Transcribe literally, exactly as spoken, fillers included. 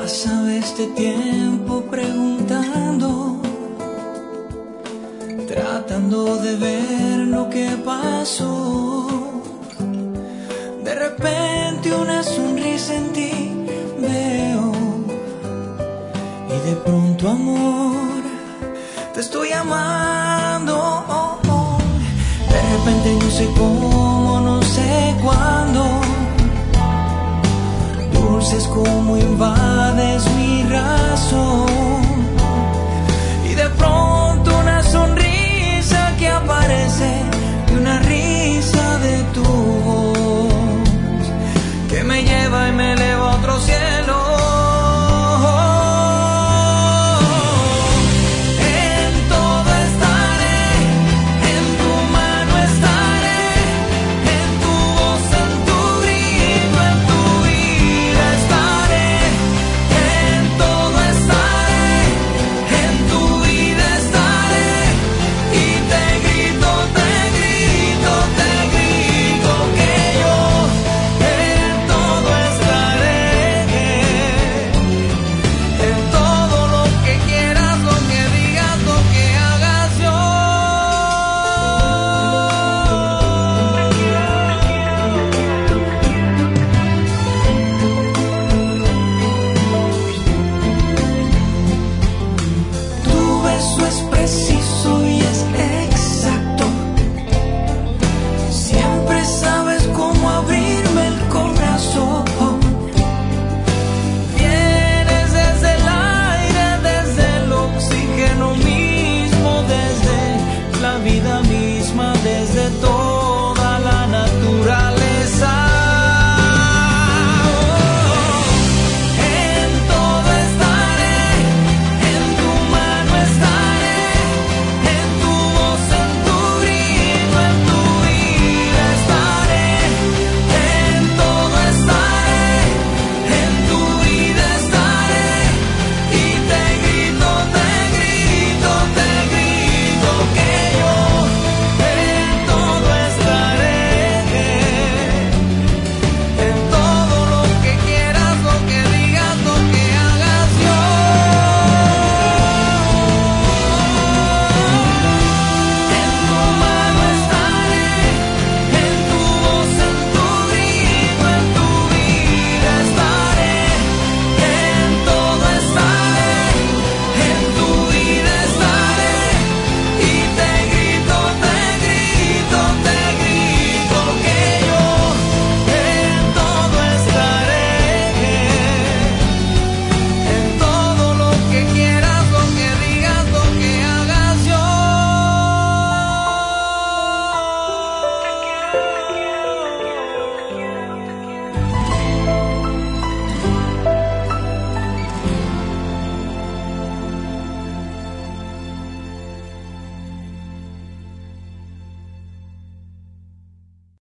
Pasaba este tiempo preguntando, tratando de ver lo que pasó. De repente una sonrisa en ti veo, y de pronto, amor, te estoy amando. Oh, oh. De repente no sé cómo, no sé cuándo, dulces como invades mi razón, y de pronto una sonrisa que aparece y una risa de tu voz que me lleva y me eleva a otro cielo.